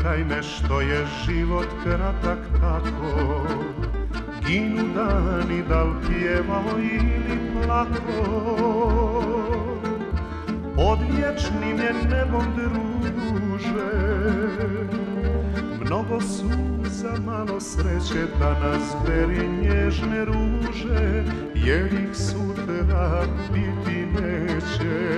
pitaj me što je život kratak tako. Ginu dani, da li pjevao ili plako. Pod vječnim je nebom druže, mnogo suza, malo sreće, da nas beri nježne ruže, jer ih sutra biti neće.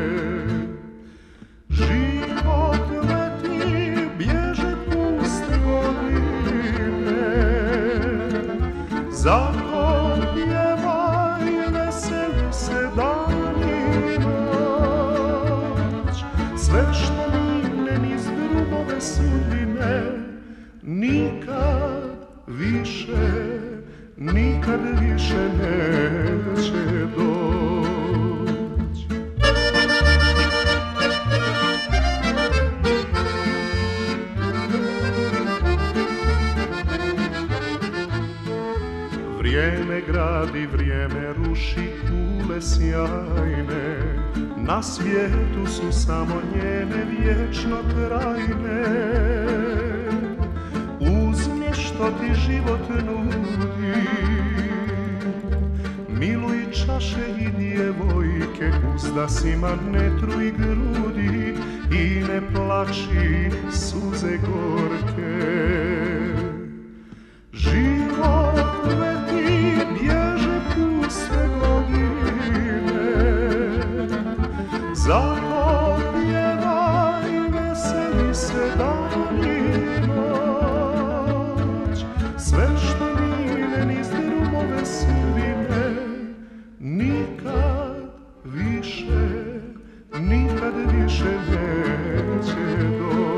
Život leti, bježe puste godine, zato pjevaj, veseli se dan i noć. Sve što mine niz drumove sudbine, nikad više neće doći. Vrijeme gradi, vrijeme ruši kule sjajne, na svijetu su samo njene vječno trajne. Uzmi što ti život nudi, miluj čaše i djevojke, uzdasima ne truj grudi i ne plači suze gorke. Život leti, bježe puste godine, zato pjevaj, veseli se dan i noć. Sve što mine niz drumove sudbine, nikad više neće doći.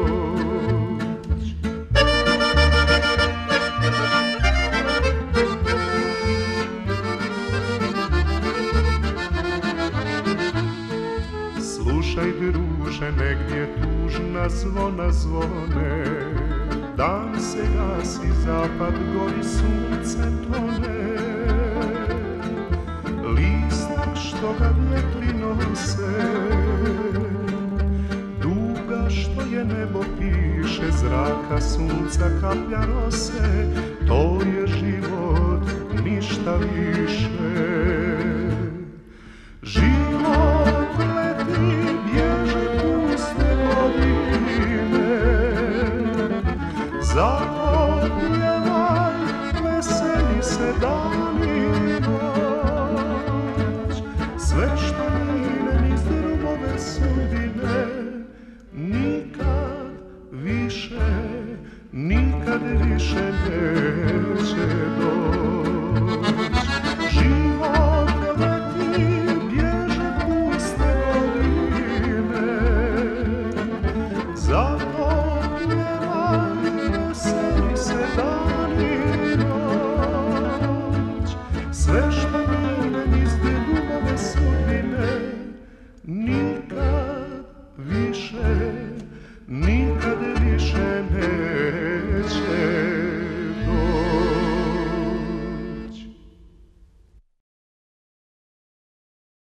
Slušaj druže, negdje tužna zvona zvone, dan se gasi, zapad gori, sunce tone. Listak što ga vjetri nose, duga što je nebo piše, zraka, sunca, kaplja rose, to je život, ništa više. Život leti, bježe puste godine, zato pjevaj, veseli se dan i noć. Sve što